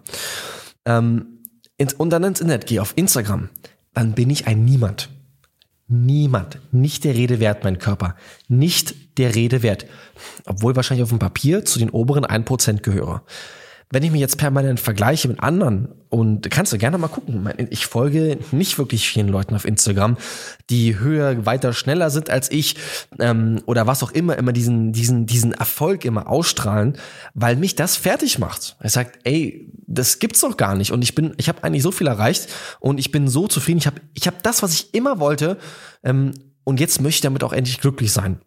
und dann ins Internet gehe, auf Instagram, dann bin ich ein Niemand. Niemand. Nicht der Rede wert, mein Körper. Nicht der Rede wert. Obwohl wahrscheinlich auf dem Papier zu den oberen 1% gehöre. Wenn ich mich jetzt permanent vergleiche mit anderen, und kannst du gerne mal gucken, ich folge nicht wirklich vielen Leuten auf Instagram, die höher, weiter, schneller sind als ich, oder was auch immer diesen Erfolg immer ausstrahlen, weil mich das fertig macht. Er sagt, ey, das gibt's doch gar nicht und ich habe eigentlich so viel erreicht und ich bin so zufrieden, ich hab das, was ich immer wollte, und jetzt möchte ich damit auch endlich glücklich sein.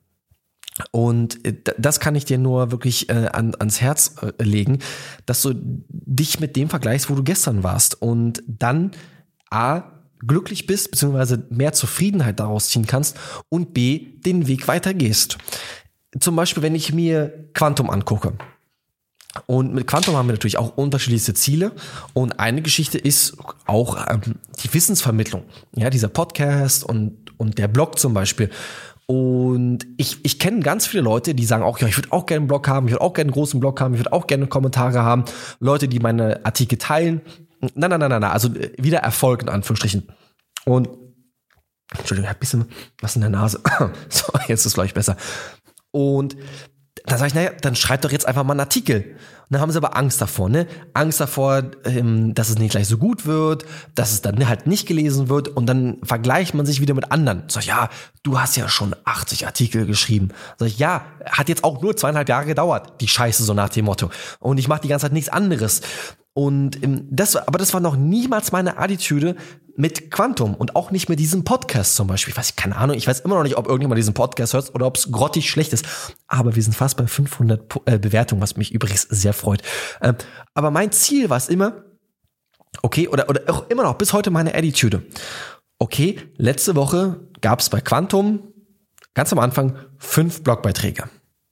Und das kann ich dir nur wirklich ans Herz legen, dass du dich mit dem vergleichst, wo du gestern warst und dann A, glücklich bist, beziehungsweise mehr Zufriedenheit daraus ziehen kannst und B, den Weg weitergehst. Zum Beispiel, wenn ich mir Quantum angucke. Und mit Quantum haben wir natürlich auch unterschiedlichste Ziele und eine Geschichte ist auch die Wissensvermittlung. Ja, dieser Podcast und der Blog zum Beispiel. Und ich kenne ganz viele Leute, die sagen auch, ja, ich würde auch gerne einen Blog haben, ich würde auch gerne einen großen Blog haben, ich würde auch gerne Kommentare haben. Leute, die meine Artikel teilen. Nein, also wieder Erfolg in Anführungsstrichen. Und, Entschuldigung, ich habe ein bisschen was in der Nase. So, jetzt ist es vielleicht besser. Und dann sage ich, naja, dann schreibt doch jetzt einfach mal einen Artikel. Und dann haben sie aber Angst davor, ne? Angst davor, dass es nicht gleich so gut wird, dass es dann halt nicht gelesen wird und dann vergleicht man sich wieder mit anderen. Sag ich, ja, du hast ja schon 80 Artikel geschrieben. Sag ich, ja, hat jetzt auch nur 2,5 Jahre gedauert, die Scheiße, so nach dem Motto. Und ich mache die ganze Zeit nichts anderes. Und das war noch niemals meine Attitüde mit Quantum und auch nicht mit diesem Podcast zum Beispiel. Keine Ahnung, ich weiß immer noch nicht, ob irgendjemand diesen Podcast hört oder ob es grottig schlecht ist. Aber wir sind fast bei 500 Bewertungen, was mich übrigens sehr freut. Aber mein Ziel war es immer, okay, oder auch immer noch bis heute meine Attitüde. Okay, letzte Woche gab es bei Quantum ganz am Anfang 5 Blogbeiträge.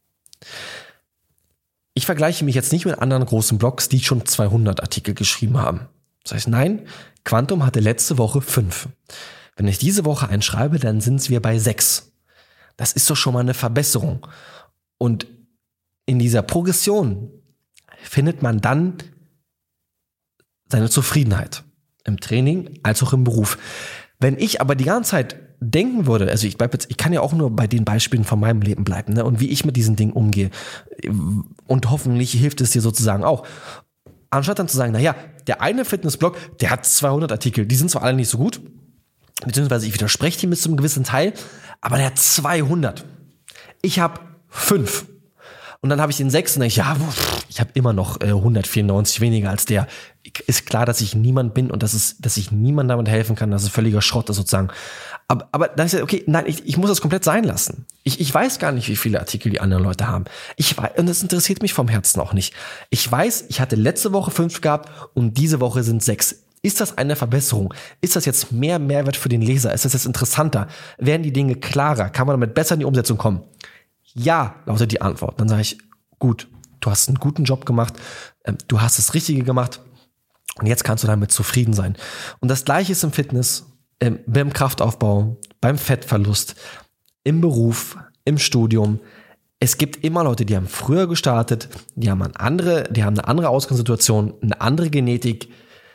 Ich vergleiche mich jetzt nicht mit anderen großen Blogs, die schon 200 Artikel geschrieben haben. Das heißt, nein, Quantum hatte letzte Woche 5. Wenn ich diese Woche einen schreibe, dann sind wir bei 6. Das ist doch schon mal eine Verbesserung. Und in dieser Progression findet man dann seine Zufriedenheit. Im Training als auch im Beruf. Wenn ich aber die ganze Zeit denken würde, also ich kann ja auch nur bei den Beispielen von meinem Leben bleiben, ne, und wie ich mit diesen Dingen umgehe. Und hoffentlich hilft es dir sozusagen auch. anstatt dann zu sagen, naja, der eine Fitnessblog, der hat 200 Artikel, die sind zwar alle nicht so gut, beziehungsweise ich widerspreche die mit so einem gewissen Teil, aber der hat 200. Ich habe 5. Und dann habe ich den 6 und denke ich, ja, ich habe immer noch 194 weniger als der. Ist klar, dass ich niemand bin und dass ich niemandem damit helfen kann, dass es völliger Schrott ist sozusagen. Aber dann ist ja, okay, nein, ich muss das komplett sein lassen. Ich weiß gar nicht, wie viele Artikel die anderen Leute haben. Ich weiß, und das interessiert mich vom Herzen auch nicht. Ich weiß, ich hatte letzte Woche 5 gehabt und diese Woche sind 6. Ist das eine Verbesserung? Ist das jetzt mehr Mehrwert für den Leser? Ist das jetzt interessanter? Werden die Dinge klarer? Kann man damit besser in die Umsetzung kommen? Ja, lautet die Antwort. Dann sage ich, gut, du hast einen guten Job gemacht, du hast das Richtige gemacht und jetzt kannst du damit zufrieden sein. Und das Gleiche ist im Fitness, beim Kraftaufbau, beim Fettverlust, im Beruf, im Studium. Es gibt immer Leute, die haben früher gestartet, die haben eine andere Ausgangssituation, eine andere Genetik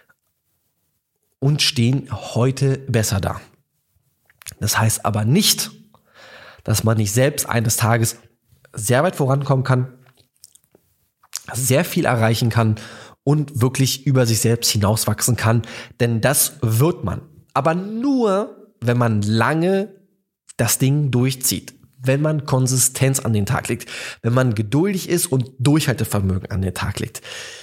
und stehen heute besser da. Das heißt aber nicht, dass man nicht selbst eines Tages sehr weit vorankommen kann, sehr viel erreichen kann und wirklich über sich selbst hinauswachsen kann, denn das wird man. Aber nur, wenn man lange das Ding durchzieht, wenn man Konsistenz an den Tag legt, wenn man geduldig ist und Durchhaltevermögen an den Tag legt.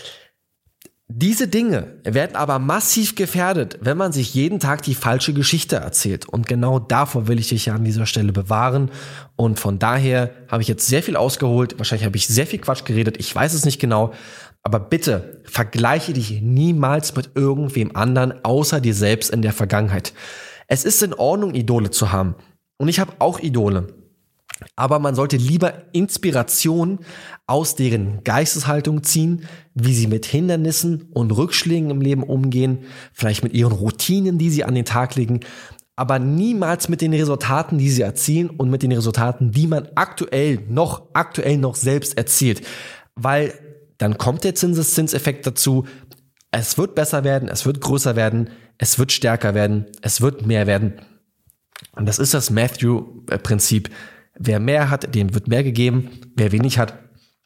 Diese Dinge werden aber massiv gefährdet, wenn man sich jeden Tag die falsche Geschichte erzählt. Und genau davor will ich dich ja an dieser Stelle bewahren. Und von daher habe ich jetzt sehr viel ausgeholt. Wahrscheinlich habe ich sehr viel Quatsch geredet. Ich weiß es nicht genau. Aber bitte vergleiche dich niemals mit irgendwem anderen, außer dir selbst in der Vergangenheit. Es ist in Ordnung, Idole zu haben. Und ich habe auch Idole. Aber man sollte lieber Inspiration aus deren Geisteshaltung ziehen, wie sie mit Hindernissen und Rückschlägen im Leben umgehen, vielleicht mit ihren Routinen, die sie an den Tag legen, aber niemals mit den Resultaten, die sie erzielen und mit den Resultaten, die man aktuell noch selbst erzielt. Weil dann kommt der Zinseszinseffekt dazu, es wird besser werden, es wird größer werden, es wird stärker werden, es wird mehr werden. Und das ist das Matthew-Prinzip. Wer mehr hat, dem wird mehr gegeben. Wer wenig hat,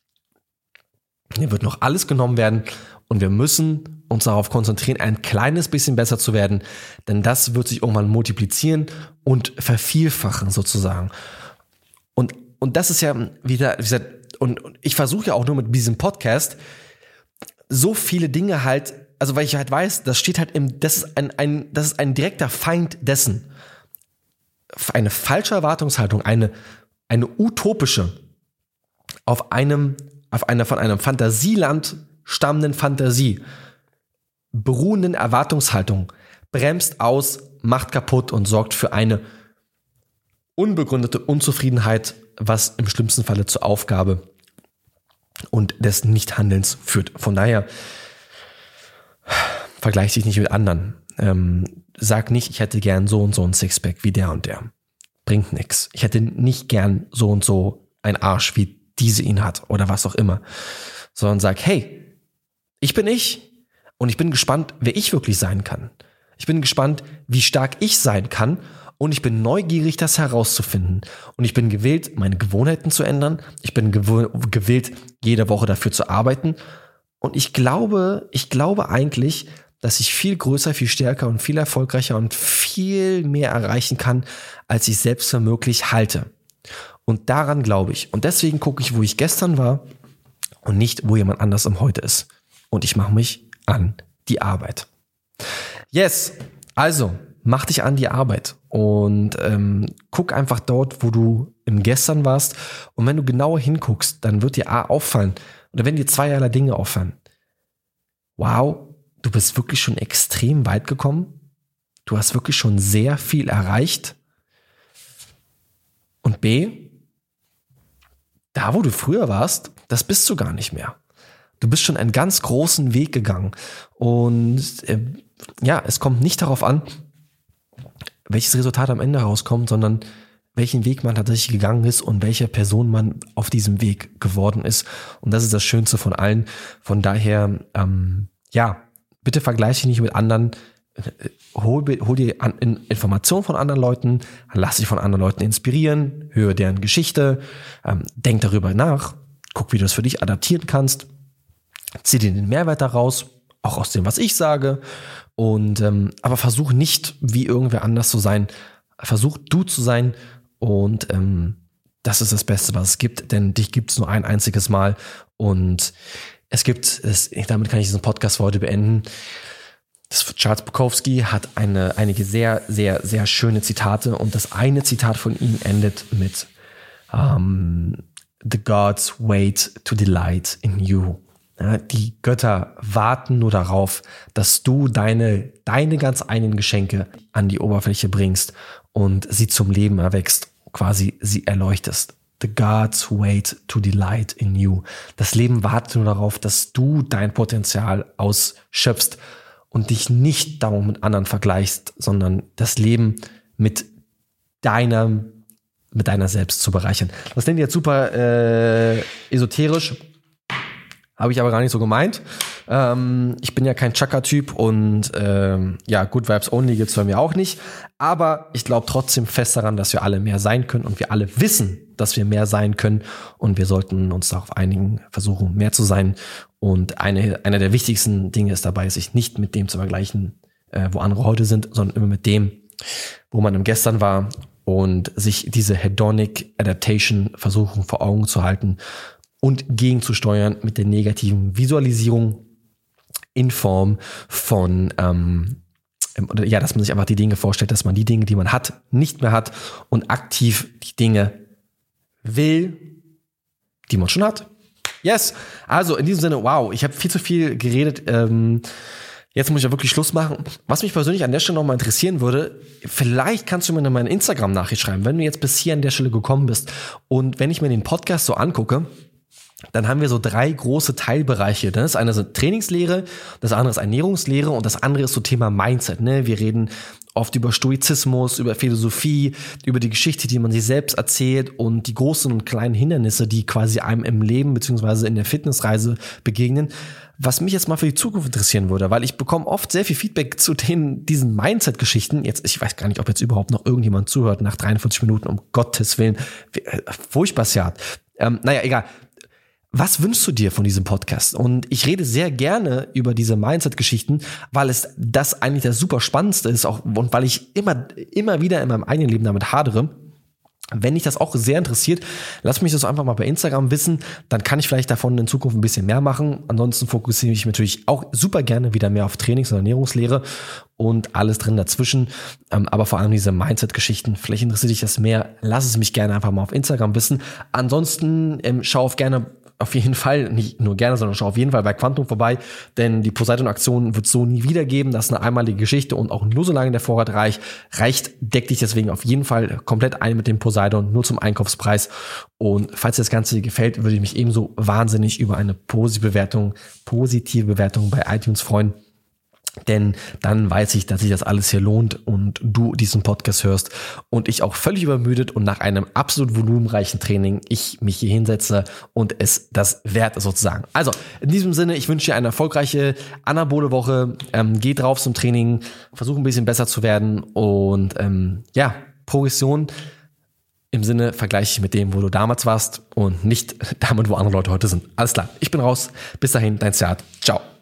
dem wird noch alles genommen werden. Und wir müssen uns darauf konzentrieren, ein kleines bisschen besser zu werden. Denn das wird sich irgendwann multiplizieren und vervielfachen sozusagen. Und das ist ja wieder, wie gesagt, und ich versuche ja auch nur mit diesem Podcast so viele Dinge halt, also weil ich halt weiß, das steht halt das ist ein direkter Feind dessen. Eine falsche Erwartungshaltung, eine utopische, auf einer von einem Fantasieland stammenden Fantasie beruhenden Erwartungshaltung bremst aus, macht kaputt und sorgt für eine unbegründete Unzufriedenheit, was im schlimmsten Falle zur Aufgabe und des Nichthandelns führt. Von daher vergleich dich nicht mit anderen. Sag nicht, ich hätte gern so und so ein Sixpack wie der und der. Bringt nix. Ich hätte nicht gern so und so einen Arsch, wie diese ihn hat oder was auch immer. Sondern sag, hey, ich bin ich und ich bin gespannt, wer ich wirklich sein kann. Ich bin gespannt, wie stark ich sein kann und ich bin neugierig, das herauszufinden. Und ich bin gewillt, meine Gewohnheiten zu ändern. Ich bin gewillt, jede Woche dafür zu arbeiten. Und ich glaube eigentlich, dass ich viel größer, viel stärker und viel erfolgreicher und viel mehr erreichen kann, als ich selbst für möglich halte. Und daran glaube ich. Und deswegen gucke ich, wo ich gestern war und nicht, wo jemand anders im Heute ist. Und ich mache mich an die Arbeit. Yes, also mach dich an die Arbeit und guck einfach dort, wo du im Gestern warst. Und wenn du genauer hinguckst, dann wird dir auffallen, oder wenn dir zweierlei Dinge auffallen. Wow, du bist wirklich schon extrem weit gekommen. Du hast wirklich schon sehr viel erreicht. Und B, da wo du früher warst, das bist du gar nicht mehr. Du bist schon einen ganz großen Weg gegangen. Und es kommt nicht darauf an, welches Resultat am Ende rauskommt, sondern welchen Weg man tatsächlich gegangen ist und welche Person man auf diesem Weg geworden ist. Und das ist das Schönste von allen. Von daher, bitte vergleiche dich nicht mit anderen. Hol dir Informationen von anderen Leuten, lass dich von anderen Leuten inspirieren, höre deren Geschichte, denk darüber nach, guck, wie du das für dich adaptieren kannst. zieh dir den Mehrwert daraus, auch aus dem, was ich sage. Und aber versuch nicht, wie irgendwer anders zu sein. Versuch du zu sein. Und das ist das Beste, was es gibt. Denn dich gibt es nur ein einziges Mal. Und damit kann ich diesen Podcast für heute beenden. Charles Bukowski hat einige sehr, sehr, sehr schöne Zitate. Und das eine Zitat von ihm endet mit The gods wait to delight in you. Ja, die Götter warten nur darauf, dass du deine ganz eigenen Geschenke an die Oberfläche bringst und sie zum Leben erweckst, quasi sie erleuchtest. The gods wait to delight in you. Das Leben wartet nur darauf, dass du dein Potenzial ausschöpfst und dich nicht darum mit anderen vergleichst, sondern das Leben mit deiner selbst zu bereichern. Das klingt jetzt super esoterisch, habe ich aber gar nicht so gemeint. Ich bin ja kein Chakra-Typ und Good Vibes Only gibt's bei mir auch nicht. Aber ich glaube trotzdem fest daran, dass wir alle mehr sein können und wir alle wissen, dass wir mehr sein können und wir sollten uns darauf einigen, versuchen, mehr zu sein. Und einer der wichtigsten Dinge ist dabei, sich nicht mit dem zu vergleichen, wo andere heute sind, sondern immer mit dem, wo man im Gestern war und sich diese Hedonic Adaptation versuchen vor Augen zu halten und gegenzusteuern mit der negativen Visualisierung in Form von, dass man sich einfach die Dinge vorstellt, dass man die Dinge, die man hat, nicht mehr hat und aktiv die Dinge will, die man schon hat. Yes! Also in diesem Sinne, wow, ich habe viel zu viel geredet. Jetzt muss ich ja wirklich Schluss machen. Was mich persönlich an der Stelle nochmal interessieren würde, vielleicht kannst du mir eine Instagram-Nachricht schreiben, wenn du jetzt bis hier an der Stelle gekommen bist. Und wenn ich mir den Podcast so angucke, dann haben wir so 3 große Teilbereiche. Das eine ist Trainingslehre, das andere ist Ernährungslehre und das andere ist so Thema Mindset. Ne? Wir reden oft über Stoizismus, über Philosophie, über die Geschichte, die man sich selbst erzählt und die großen und kleinen Hindernisse, die quasi einem im Leben beziehungsweise in der Fitnessreise begegnen. Was mich jetzt mal für die Zukunft interessieren würde, weil ich bekomme oft sehr viel Feedback zu diesen Mindset-Geschichten. Jetzt, ich weiß gar nicht, ob jetzt überhaupt noch irgendjemand zuhört nach 43 Minuten, um Gottes Willen. Furchtbar, Siad. Egal. Was wünschst du dir von diesem Podcast? Und ich rede sehr gerne über diese Mindset-Geschichten, weil es das eigentlich das super Spannendste ist, auch, und weil ich immer wieder in meinem eigenen Leben damit hadere. Wenn dich das auch sehr interessiert, lass mich das einfach mal bei Instagram wissen, dann kann ich vielleicht davon in Zukunft ein bisschen mehr machen. Ansonsten fokussiere ich mich natürlich auch super gerne wieder mehr auf Trainings- und Ernährungslehre und alles drin dazwischen. Aber vor allem diese Mindset-Geschichten, vielleicht interessiert dich das mehr, lass es mich gerne einfach mal auf Instagram wissen. Ansonsten schau auf jeden Fall, nicht nur gerne, sondern schau auf jeden Fall bei Quantum vorbei, denn die Poseidon-Aktion wird es so nie wieder geben. Das ist eine einmalige Geschichte und auch nur solange der Vorrat reicht, deck dich deswegen auf jeden Fall komplett ein mit dem Poseidon, nur zum Einkaufspreis. Und falls dir das Ganze gefällt, würde ich mich ebenso wahnsinnig über eine positive Bewertung bei iTunes freuen. Denn dann weiß ich, dass sich das alles hier lohnt und du diesen Podcast hörst und ich auch völlig übermüdet und nach einem absolut volumenreichen Training ich mich hier hinsetze und es das wert ist sozusagen. Also in diesem Sinne, ich wünsche dir eine erfolgreiche anabole Woche. Geh drauf zum Training, versuch ein bisschen besser zu werden und Progression im Sinne vergleiche ich mit dem, wo du damals warst und nicht damit, wo andere Leute heute sind. Alles klar, ich bin raus. Bis dahin, dein Siad. Ciao.